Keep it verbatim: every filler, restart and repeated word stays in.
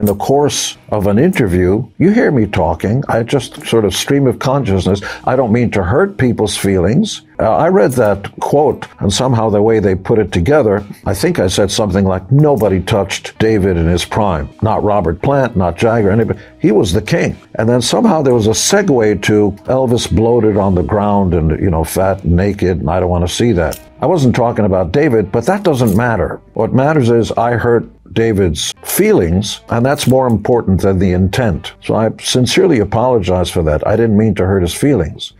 In the course of an interview, you hear me talking. I just sort of stream of consciousness. I don't mean to hurt people's feelings. Uh, I read that quote, and somehow the way they put it together, I think I said something like, nobody touched David in his prime. Not Robert Plant, not Jagger, anybody. He was the king. And then somehow there was a segue to Elvis bloated on the ground and, you know, fat and naked, and I don't want to see that. I wasn't talking about David, but that doesn't matter. What matters is I hurt David's feelings, and that's more important than the intent. So I sincerely apologize for that. I didn't mean to hurt his feelings.